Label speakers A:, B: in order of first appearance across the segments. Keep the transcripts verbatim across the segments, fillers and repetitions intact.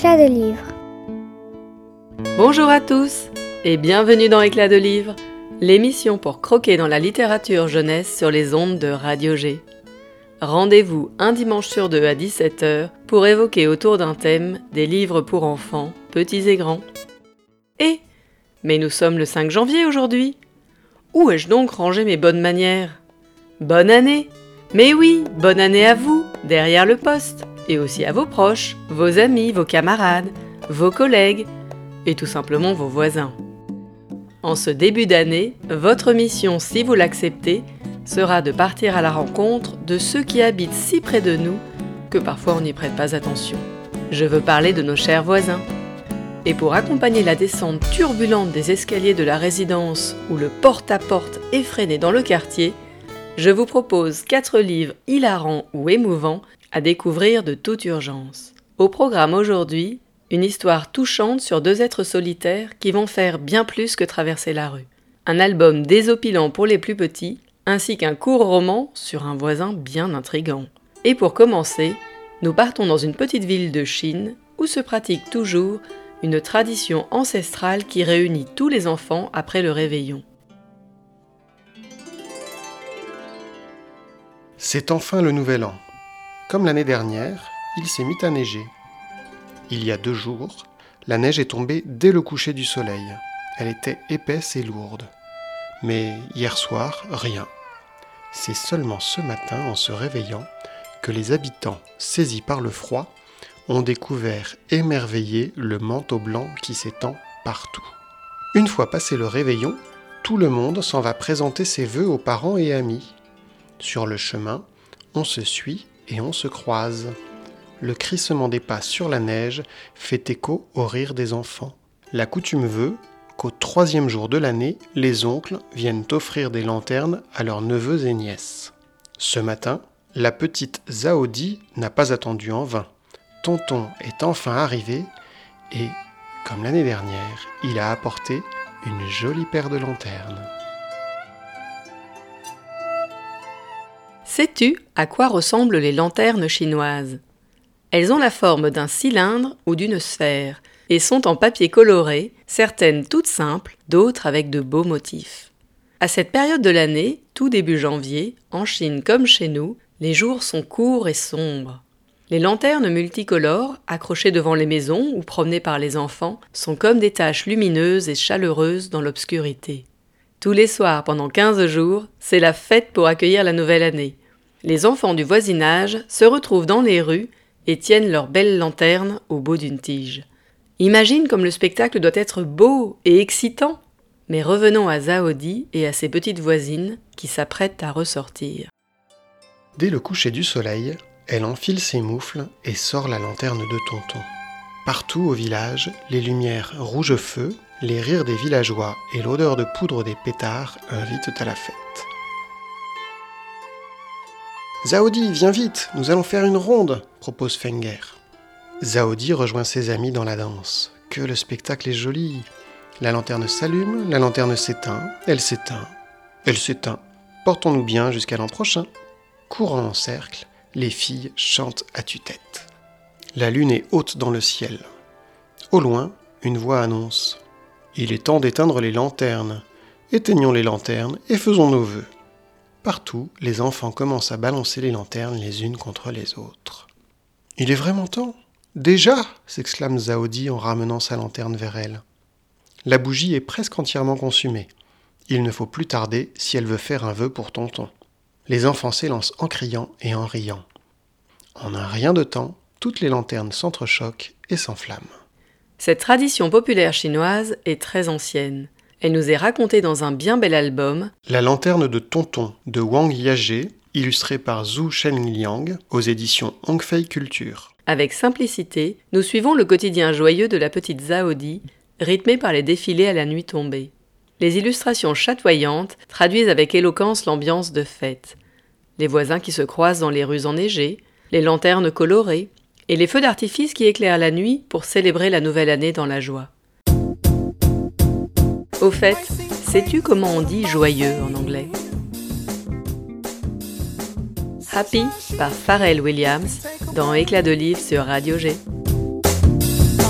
A: Éclat de livre.
B: Bonjour à tous et bienvenue dans Éclat de livre, l'émission pour croquer dans la littérature jeunesse sur les ondes de Radio G. Rendez-vous un dimanche sur deux à dix-sept heures pour évoquer autour d'un thème des livres pour enfants, petits et grands. Et, mais nous sommes le cinq janvier aujourd'hui. Où ai-je donc rangé mes bonnes manières ? Bonne année ! Mais oui, bonne année à vous, derrière le poste, et aussi à vos proches, vos amis, vos camarades, vos collègues, et tout simplement vos voisins. En ce début d'année, votre mission, si vous l'acceptez, sera de partir à la rencontre de ceux qui habitent si près de nous que parfois on n'y prête pas attention. Je veux parler de nos chers voisins. Et pour accompagner la descente turbulente des escaliers de la résidence ou le porte-à-porte effréné dans le quartier, je vous propose quatre livres hilarants ou émouvants à découvrir de toute urgence. Au programme aujourd'hui, une histoire touchante sur deux êtres solitaires qui vont faire bien plus que traverser la rue. Un album désopilant pour les plus petits, ainsi qu'un court roman sur un voisin bien intrigant. Et pour commencer, nous partons dans une petite ville de Chine où se pratique toujours une tradition ancestrale qui réunit tous les enfants après le réveillon.
C: C'est enfin le nouvel an. Comme l'année dernière, il s'est mis à neiger. Il y a deux jours, la neige est tombée dès le coucher du soleil. Elle était épaisse et lourde. Mais hier soir, rien. C'est seulement ce matin, en se réveillant, que les habitants, saisis par le froid, ont découvert émerveillés le manteau blanc qui s'étend partout. Une fois passé le réveillon, tout le monde s'en va présenter ses vœux aux parents et amis. Sur le chemin, on se suit et on se croise. Le crissement des pas sur la neige fait écho au rire des enfants. La coutume veut qu'au troisième jour de l'année, les oncles viennent offrir des lanternes à leurs neveux et nièces. Ce matin, la petite Zaodi n'a pas attendu en vain. Tonton est enfin arrivé et, comme l'année dernière, il a apporté une jolie paire de lanternes.
B: Sais-tu à quoi ressemblent les lanternes chinoises ? Elles ont la forme d'un cylindre ou d'une sphère et sont en papier coloré, certaines toutes simples, d'autres avec de beaux motifs. À cette période de l'année, tout début janvier, en Chine comme chez nous, les jours sont courts et sombres. Les lanternes multicolores, accrochées devant les maisons ou promenées par les enfants, sont comme des taches lumineuses et chaleureuses dans l'obscurité. Tous les soirs, pendant quinze jours, c'est la fête pour accueillir la nouvelle année. Les enfants du voisinage se retrouvent dans les rues et tiennent leurs belles lanternes au bout d'une tige. Imagine comme le spectacle doit être beau et excitant. Mais revenons à Zaodi et à ses petites voisines qui s'apprêtent à ressortir.
C: Dès le coucher du soleil, elle enfile ses moufles et sort la lanterne de Tonton. Partout au village, les lumières rouge feu, les rires des villageois et l'odeur de poudre des pétards invitent à la fête. Zaodi, viens vite, nous allons faire une ronde, propose Fenger. Zaodi rejoint ses amis dans la danse. Que le spectacle est joli. La lanterne s'allume, la lanterne s'éteint, elle s'éteint, elle s'éteint. Portons-nous bien jusqu'à l'an prochain. Courant en cercle, les filles chantent à tue-tête. La lune est haute dans le ciel. Au loin, une voix annonce « Il est temps d'éteindre les lanternes. Éteignons les lanternes et faisons nos vœux. » Partout, les enfants commencent à balancer les lanternes les unes contre les autres. « Il est vraiment temps ! Déjà !» s'exclame Zaodi en ramenant sa lanterne vers elle. La bougie est presque entièrement consumée. Il ne faut plus tarder si elle veut faire un vœu pour Tonton. Les enfants s'élancent en criant et en riant. En un rien de temps, toutes les lanternes s'entrechoquent et s'enflamment.
B: Cette tradition populaire chinoise est très ancienne. Elle nous est racontée dans un bien bel album,
C: La lanterne de Tonton de Wang Yajie, illustrée par Zhu Shenliang aux éditions Hongfei Culture.
B: Avec simplicité, nous suivons le quotidien joyeux de la petite Zaodi, rythmé par les défilés à la nuit tombée. Les illustrations chatoyantes traduisent avec éloquence l'ambiance de fête. Les voisins qui se croisent dans les rues enneigées, les lanternes colorées et les feux d'artifice qui éclairent la nuit pour célébrer la nouvelle année dans la joie. Au fait, sais-tu comment on dit joyeux en anglais ? Happy par Pharrell Williams dans Éclat de livre sur Radio G.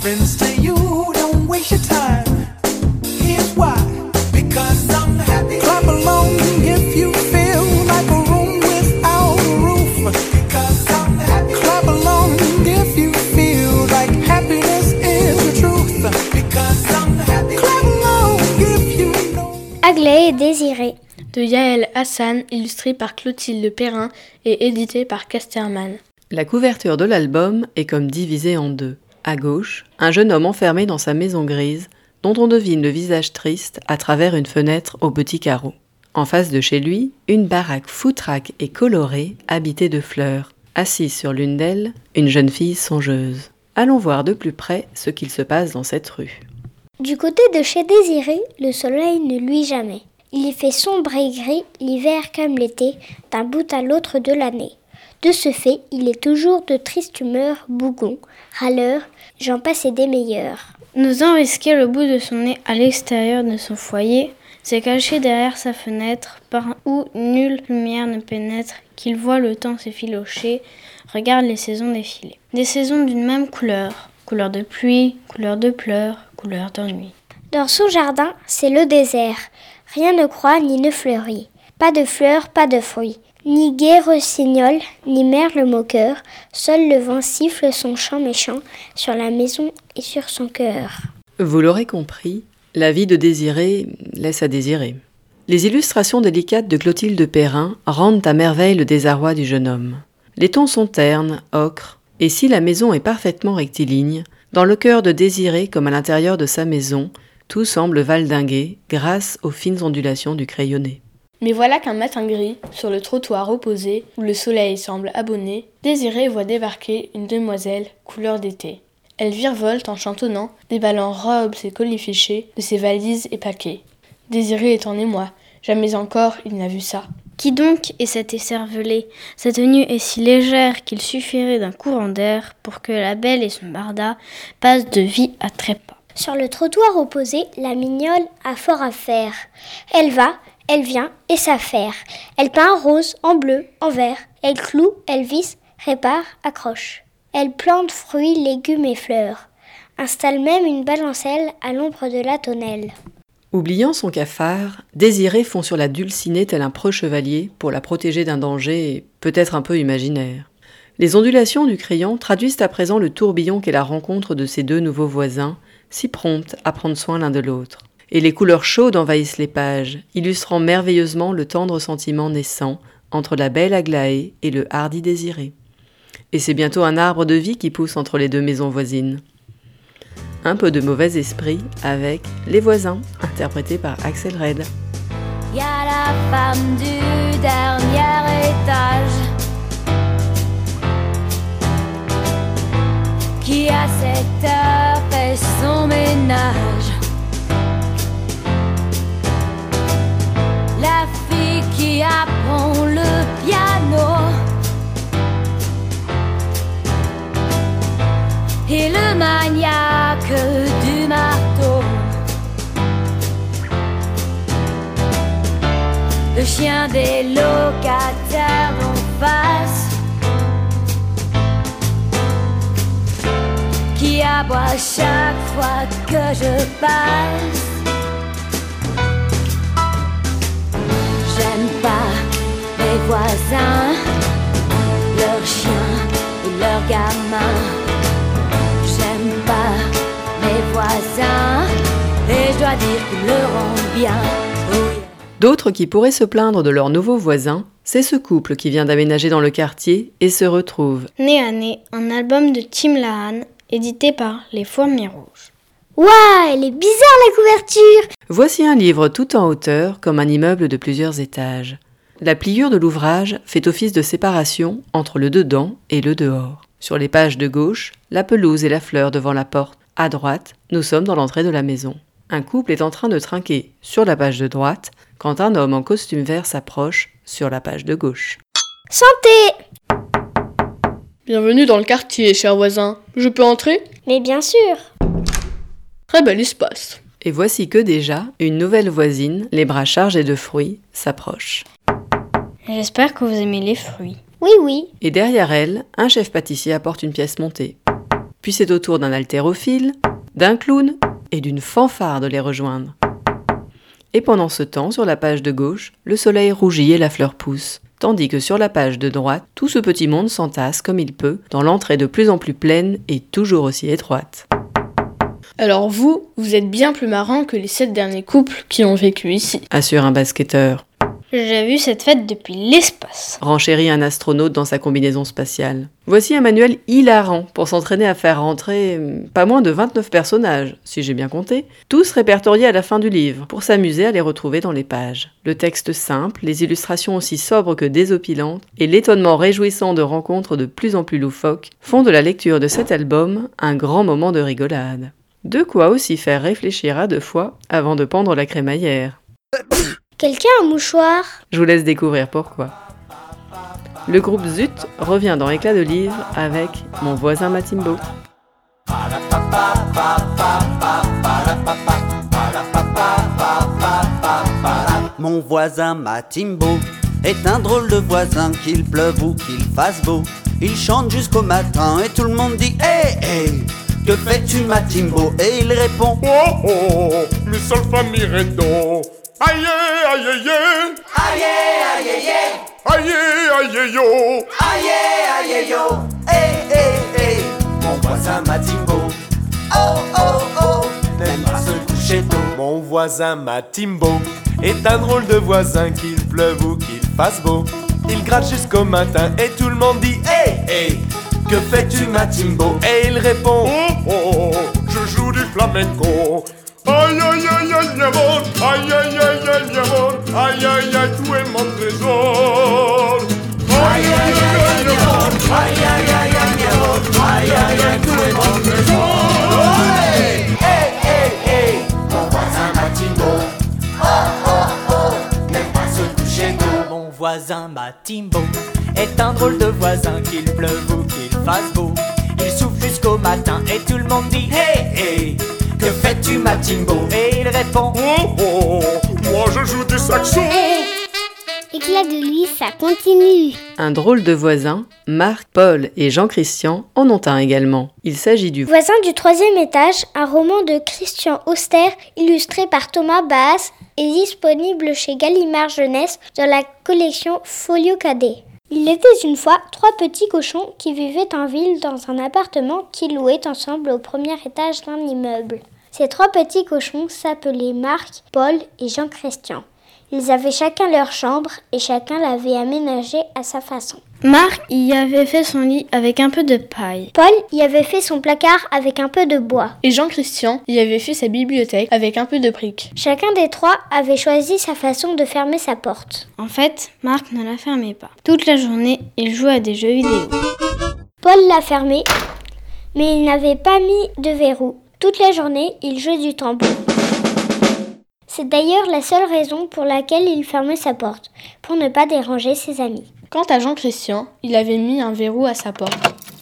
A: friends to you, don't waste your time. Here's why, because I'm happy. Clap along if you feel like a room without a roof. Because I'm happy. Clap along if you feel like happiness is the truth. Because I'm happy. Clap along if you know.
D: Aglaé et Désiré
E: de Yael Hassan, illustré par Clotilde Perrin et édité par Casterman.
B: La couverture de l'album est comme divisée en deux. À gauche, un jeune homme enfermé dans sa maison grise, dont on devine le visage triste à travers une fenêtre aux petits carreaux. En face de chez lui, une baraque foutraque et colorée, habitée de fleurs. Assise sur l'une d'elles, une jeune fille songeuse. Allons voir de plus près ce qu'il se passe dans cette rue.
D: Du côté de chez Désiré, le soleil ne luit jamais. Il y fait sombre et gris, l'hiver comme l'été, d'un bout à l'autre de l'année. De ce fait, il est toujours de triste humeur, bougon, râleur, j'en passe et des meilleurs.
E: N'osant risquer le bout de son nez à l'extérieur de son foyer, s'est caché derrière sa fenêtre, par où nulle lumière ne pénètre, qu'il voit le temps s'effilocher, regarde les saisons défiler. Des saisons d'une même couleur, couleur de pluie, couleur de pleurs, couleur d'ennui.
D: Dans son jardin, c'est le désert. Rien ne croît ni ne fleurit. Pas de fleurs, pas de fruits. Ni gué rossignol, ni merle moqueur. Seul le vent siffle son chant méchant sur la maison et sur son cœur.
B: Vous l'aurez compris, la vie de Désiré laisse à désirer. Les illustrations délicates de Clotilde Perrin rendent à merveille le désarroi du jeune homme. Les tons sont ternes, ocre, et si la maison est parfaitement rectiligne, dans le cœur de Désiré comme à l'intérieur de sa maison, tout semble valdinguer grâce aux fines ondulations du crayonné.
E: Mais voilà qu'un matin gris, sur le trottoir opposé, où le soleil semble abonné, Désiré voit débarquer une demoiselle couleur d'été. Elle virevolte en chantonnant, déballant robes et colifichets de ses valises et paquets. Désiré est en émoi, jamais encore il n'a vu ça. Qui donc est cet écervelé ? Sa tenue est si légère qu'il suffirait d'un courant d'air pour que la belle et son barda passent de vie à trépas.
D: Sur le trottoir opposé, la mignole a fort à faire. Elle va, elle vient et s'affaire. Elle peint en rose, en bleu, en vert. Elle cloue, elle visse, répare, accroche. Elle plante fruits, légumes et fleurs. Installe même une balancelle à l'ombre de la tonnelle.
B: Oubliant son cafard, Désiré fond sur la dulcinée tel un preux chevalier pour la protéger d'un danger peut-être un peu imaginaire. Les ondulations du crayon traduisent à présent le tourbillon qu'est la rencontre de ces deux nouveaux voisins, si promptes à prendre soin l'un de l'autre. Et les couleurs chaudes envahissent les pages, illustrant merveilleusement le tendre sentiment naissant entre la belle Aglaé et le hardi Désiré. Et c'est bientôt un arbre de vie qui pousse entre les deux maisons voisines. Un peu de mauvais esprit avec Les Voisins, interprété par Axel Red.
F: Y a la femme du dernier étage qui à cette heure fait son ménage. La fille qui apprend le piano et le maniaque du marteau. Le chien des locataires d'en face qui aboie chaque fois que je passe. J'aime pas mes voisins, leurs chiens et leurs gamins. J'aime pas mes voisins et je dois dire qu'ils le rendent bien.
B: D'autres qui pourraient se plaindre de leurs nouveaux voisins, c'est ce couple qui vient d'aménager dans le quartier et se retrouve.
E: Nez à nez, un album de Tim Lahan, édité par Les Fourmis Rouges.
D: Ouah, elle est bizarre la couverture!
B: Voici un livre tout en hauteur, comme un immeuble de plusieurs étages. La pliure de l'ouvrage fait office de séparation entre le dedans et le dehors. Sur les pages de gauche, la pelouse et la fleur devant la porte. À droite, nous sommes dans l'entrée de la maison. Un couple est en train de trinquer sur la page de droite, quand un homme en costume vert s'approche sur la page de gauche.
D: Santé!
E: Bienvenue dans le quartier, cher voisin. Je peux entrer ?
D: Mais bien sûr!
E: Très bel espace.
B: Et voici que déjà, une nouvelle voisine, les bras chargés de fruits, s'approche.
E: J'espère que vous aimez les fruits.
D: Oui, oui.
B: Et derrière elle, un chef pâtissier apporte une pièce montée. Puis c'est au tour d'un haltérophile, d'un clown et d'une fanfare de les rejoindre. Et pendant ce temps, sur la page de gauche, le soleil rougit et la fleur pousse, tandis que sur la page de droite, tout ce petit monde s'entasse comme il peut, dans l'entrée de plus en plus pleine et toujours aussi étroite.
E: Alors vous, vous êtes bien plus marrant que les sept derniers couples qui ont vécu ici,
B: assure un basketteur.
D: J'ai vu cette fête depuis l'espace.
B: Renchérit un astronaute dans sa combinaison spatiale. Voici un manuel hilarant pour s'entraîner à faire rentrer pas moins de vingt-neuf personnages, si j'ai bien compté, tous répertoriés à la fin du livre, pour s'amuser à les retrouver dans les pages. Le texte simple, les illustrations aussi sobres que désopilantes, et l'étonnement réjouissant de rencontres de plus en plus loufoques font de la lecture de cet album un grand moment de rigolade. De quoi aussi faire réfléchir à deux fois avant de pendre la crémaillère.
D: Quelqu'un a un mouchoir?
B: Je vous laisse découvrir pourquoi. Le groupe Zut revient dans Éclat de livre avec Mon voisin Matimbo.
G: Mon voisin Matimbo est un drôle de voisin, qu'il pleuve ou qu'il fasse beau. Il chante jusqu'au matin et tout le monde dit hey, hey, que fais-tu Matimbo? Et il répond
H: oh oh, mi sol fa mi ré do. Aïe aïe aïe
G: aïe aïe aïe
H: aïe aïe aïe yo.
G: Aïe aïe aïe yo. Hey hey hey, mon voisin Matimbo. Oh oh oh, n'aime pas se coucher tôt.
H: Mon voisin Matimbo est un drôle de voisin, qu'il pleuve ou qu'il fasse beau. Il gratte jusqu'au matin et tout le monde dit hey hey, que fais-tu Matimbo? Et il répond oh oh, je joue du flamenco. Aïe aïe aïe aïe amor, aïe aïe aïe aïe amor, aïe aïe aïe tu es mon trésor. Aïe aïe aïe aïe amor, aïe aïe aïe aïe amor, aïe aïe aïe tu es mon trésor.
G: Hey hey hey hey, mon voisin Matimbo. Oh oh oh, n'aime pas se coucher tôt.
I: Mon voisin Matimbo est un drôle de voisin, qu'il pleuve ou qu'il fasse beau. Il souffle jusqu'au matin et tout le monde dit hey hey, que fais-tu Matimbo? Et il répond
H: oh oh, moi je joue du saxo.
D: Éclat de livre, ça continue.
B: Un drôle de voisin, Marc, Paul et Jean-Christian en ont un également. Il s'agit du
D: Voisin du troisième étage, un roman de Christian Auster illustré par Thomas Baas est disponible chez Gallimard Jeunesse dans la collection Folio Cadet. Il était une fois trois petits cochons qui vivaient en ville dans un appartement qu'ils louaient ensemble au premier étage d'un immeuble. Ces trois petits cochons s'appelaient Marc, Paul et Jean-Christian. Ils avaient chacun leur chambre et chacun l'avait aménagée à sa façon.
J: Marc y avait fait son lit avec un peu de paille.
D: Paul y avait fait son placard avec un peu de bois.
E: Et Jean-Christian y avait fait sa bibliothèque avec un peu de briques.
D: Chacun des trois avait choisi sa façon de fermer sa porte.
J: En fait, Marc ne la fermait pas. Toute la journée, il jouait à des jeux vidéo.
D: Paul l'a fermée, mais il n'avait pas mis de verrou. Toute la journée, il jouait du tambour. C'est d'ailleurs la seule raison pour laquelle il fermait sa porte, pour ne pas déranger ses amis.
E: Quant à Jean-Christian, il avait mis un verrou à sa porte.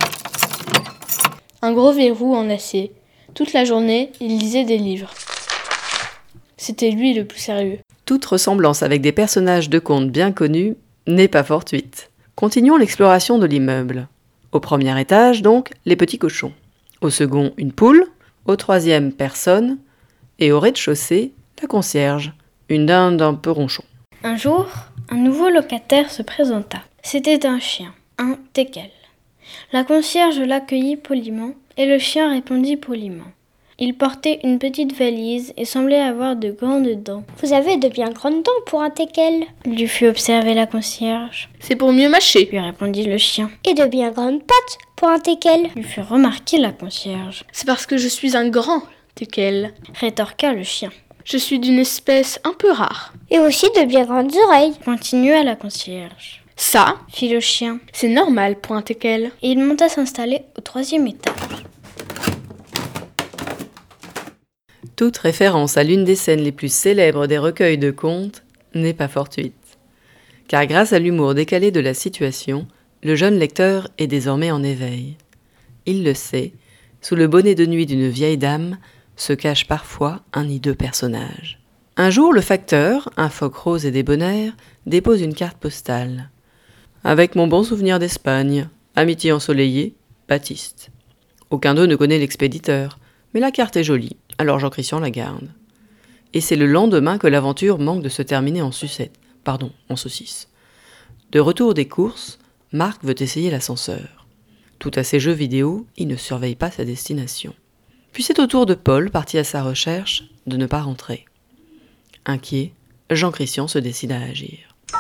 E: Un gros verrou en acier. Toute la journée, il lisait des livres. C'était lui le plus sérieux.
B: Toute ressemblance avec des personnages de contes bien connus n'est pas fortuite. Continuons l'exploration de l'immeuble. Au premier étage, donc, les petits cochons. Au second, une poule. Au troisième, personne. Et au rez-de-chaussée, la concierge, une dinde un peu ronchon.
J: Un jour, un nouveau locataire se présenta. C'était un chien, un teckel. La concierge l'accueillit poliment et le chien répondit poliment. Il portait une petite valise et semblait avoir de grandes dents.
D: « Vous avez de bien grandes dents pour un teckel »
J: lui fit observer la concierge.
E: « C'est pour mieux mâcher »
J: lui répondit le chien.
D: « Et de bien grandes pattes pour un teckel »
J: lui fit remarquer la concierge.
E: « C'est parce que je suis un grand teckel »
J: rétorqua le chien.
E: Je suis d'une espèce un peu rare.
D: Et aussi de bien grandes oreilles.
J: Continua la concierge.
E: Ça,
J: fit le chien,
E: c'est normal pour un teckel.
J: Et il monta s'installer au troisième étage.
B: Toute référence à l'une des scènes les plus célèbres des recueils de contes n'est pas fortuite. Car grâce à l'humour décalé de la situation, le jeune lecteur est désormais en éveil. Il le sait, sous le bonnet de nuit d'une vieille dame, se cache parfois un hideux personnage. Un jour, le facteur, un phoque rose et débonnaire, dépose une carte postale. Avec mon bon souvenir d'Espagne, amitié ensoleillée, Baptiste. Aucun d'eux ne connaît l'expéditeur, mais la carte est jolie, alors Jean-Christian la garde. Et c'est le lendemain que l'aventure manque de se terminer en sucette, pardon, en saucisse. De retour des courses, Marc veut essayer l'ascenseur. Tout à ses jeux vidéo, il ne surveille pas sa destination. Puis c'est au tour de Paul, parti à sa recherche, de ne pas rentrer. Inquiet, Jean-Christian se décide à agir.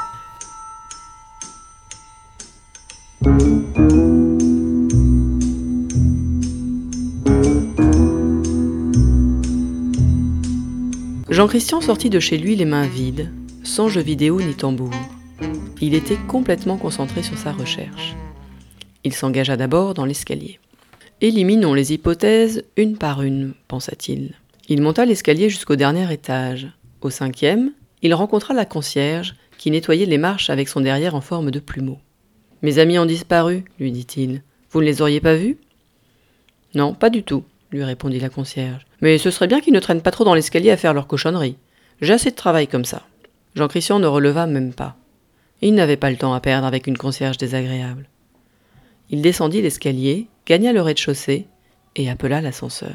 B: Jean-Christian sortit de chez lui les mains vides, sans jeux vidéo ni tambour. Il était complètement concentré sur sa recherche. Il s'engagea d'abord dans l'escalier. Éliminons les hypothèses une par une, pensa-t-il. Il monta l'escalier jusqu'au dernier étage. Au cinquième, il rencontra la concierge qui nettoyait les marches avec son derrière en forme de plumeau. « Mes amis ont disparu, lui dit-il. Vous ne les auriez pas vus ?»« Non, pas du tout, lui répondit la concierge. Mais ce serait bien qu'ils ne traînent pas trop dans l'escalier à faire leurs cochonneries. J'ai assez de travail comme ça. Jean-Christian ne releva même pas. Il n'avait pas le temps à perdre avec une concierge désagréable. Il descendit l'escalier, gagna le rez-de-chaussée et appela l'ascenseur.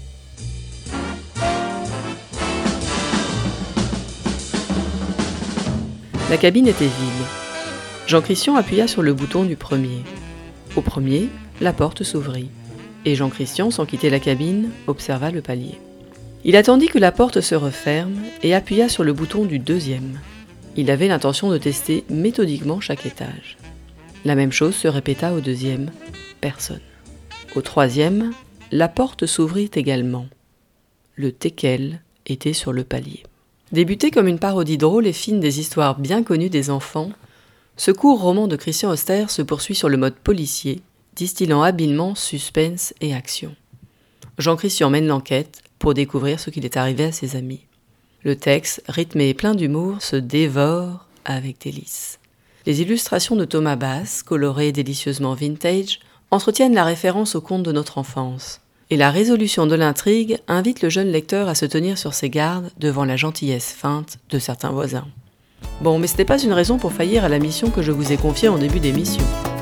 B: La cabine était vide. Jean-Christian appuya sur le bouton du premier. Au premier, la porte s'ouvrit. Et Jean-Christian, sans quitter la cabine, observa le palier. Il attendit que la porte se referme et appuya sur le bouton du deuxième. Il avait l'intention de tester méthodiquement chaque étage. La même chose se répéta au deuxième. Personne. Au troisième, la porte s'ouvrit également. Le teckel était sur le palier. Débuté comme une parodie drôle et fine des histoires bien connues des enfants, ce court roman de Christian Auster se poursuit sur le mode policier, distillant habilement suspense et action. Jean-Christian mène l'enquête pour découvrir ce qu'il est arrivé à ses amis. Le texte, rythmé et plein d'humour, se dévore avec délice. Les illustrations de Thomas Bass, colorées délicieusement vintage, entretiennent la référence aux contes de notre enfance. Et la résolution de l'intrigue invite le jeune lecteur à se tenir sur ses gardes devant la gentillesse feinte de certains voisins. Bon, mais ce n'est pas une raison pour faillir à la mission que je vous ai confiée en début d'émission.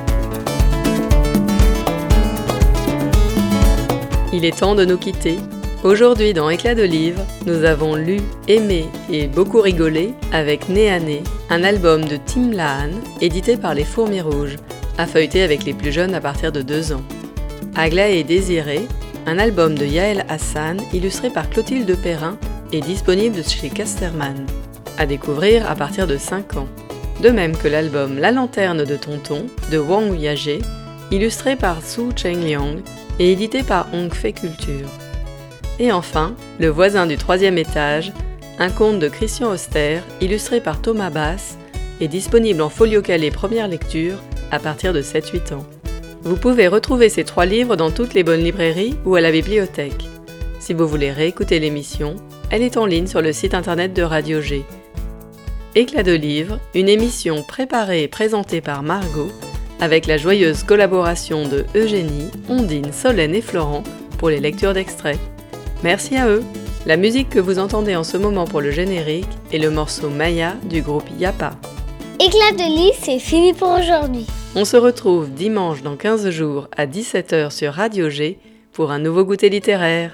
B: Il est temps de nous quitter. Aujourd'hui, dans Éclat de livre, nous avons lu, aimé et beaucoup rigolé avec Nez à Nez, un album de Tim Lahan, édité par les Fourmis Rouges, à feuilleter avec les plus jeunes à partir de deux ans. Aglaé et Désiré, un album de Yael Hassan, illustré par Clotilde Perrin, est disponible chez Casterman, à découvrir à partir de cinq ans. De même que l'album La Lanterne de Tonton, de Wang Yagé, illustré par Su Chengliang et édité par Hong Fei Culture. Et enfin, Le voisin du troisième étage, un conte de Christian Auster, illustré par Thomas Bass, est disponible en folio calé première lecture à partir de sept huit ans. Vous pouvez retrouver ces trois livres dans toutes les bonnes librairies ou à la bibliothèque. Si vous voulez réécouter l'émission, elle est en ligne sur le site internet de Radio G. Éclat de livre, une émission préparée et présentée par Margot, avec la joyeuse collaboration de Eugénie, Ondine, Solène et Florent pour les lectures d'extraits. Merci à eux. La musique que vous entendez en ce moment pour le générique est le morceau Maya du groupe Yapa.
D: Éclat de livre, c'est fini pour aujourd'hui.
B: On se retrouve dimanche dans quinze jours à dix-sept heures sur Radio G pour un nouveau goûter littéraire.